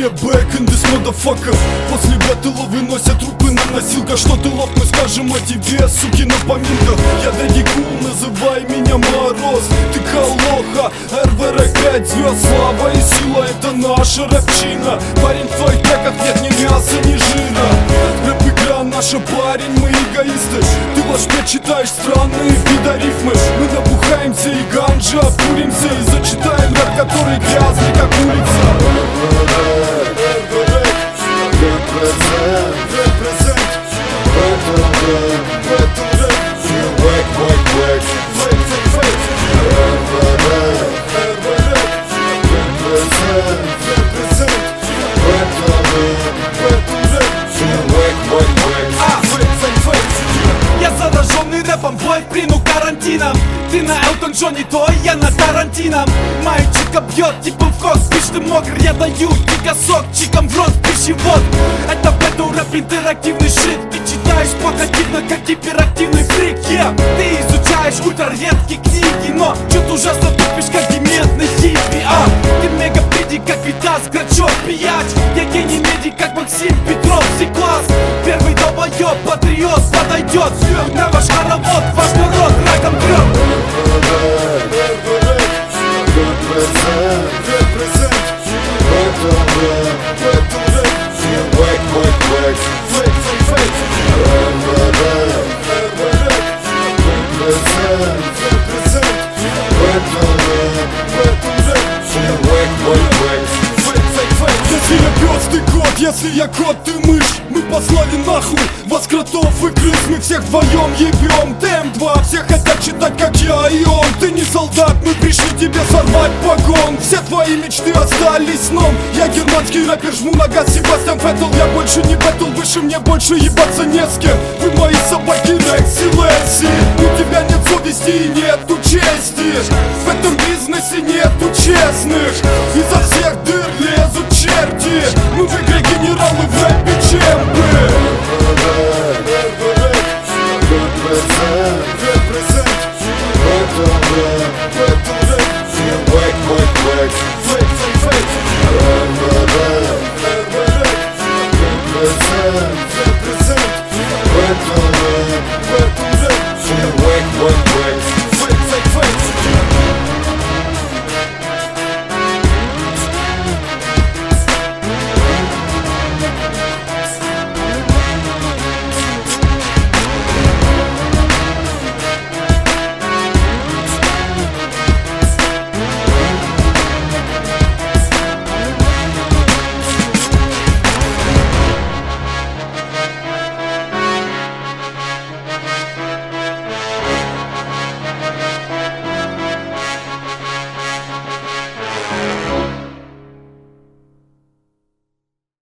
back in this motherfucker. После бэттла выносят трупы на носилках. Что ты лох, мы скажем о тебе, суки, на поминках. Я Дэдди Кул, называй меня Мороз. Ты Калоха, РВР 5 звезд. Слава и сила, это наша рэпчина. Парень, в твоих треках нет ни мяса, ни жира. Рэп-игра наша, парень, мы эгоисты. Ты ложь читаешь странные пидорифмы. Мы набухаемся и ганджа обкуримся. И зачитаем рэп, который грязный, как улица. Я зараженный рэпом, бой в плену карантином. Ты на Элтон Джонни, то я на Тарантино. Мальчика бьет, типа в кокс, бич ты мокрый. Я даю дикосок, чикам в рот, пищевод. Это бэтл рэп, интерактивный шит. Ты читаешь погодивно, как гиперактивный фрик, yeah. Ты изучаешь ультраредкие книги, но чё-то ужасно тупишь, как деметный хиппи, Ты мегапеди, как Витас, Грачев, Пияч. Я гений медик, как Максим Петров, C-класс. Первый долбоёб, патриот подойдет. На ваш хоровод, ваш народ раком трёт. Если я пёс, ты кот, если я кот, ты мышь. Мы послали нахуй вас, кротов и крыс. Мы всех вдвоем ебем, ТМ2. Все хотят читать, как я и он. Ты не солдат, мы пришли тебе сорвать погон. Все твои мечты остались сном. Я германский рэпер, жму на газ, Себастьян Феттл. Я больше не бэтл, выше мне больше ебаться не с кем. Вы мои собаки, Рекси, Лесси. У тебя нет совести и нету чести. В этом бизнесе нету честных. Изо всех дыр лезут черти. Мы в игре генералы, в рэпе чемпы.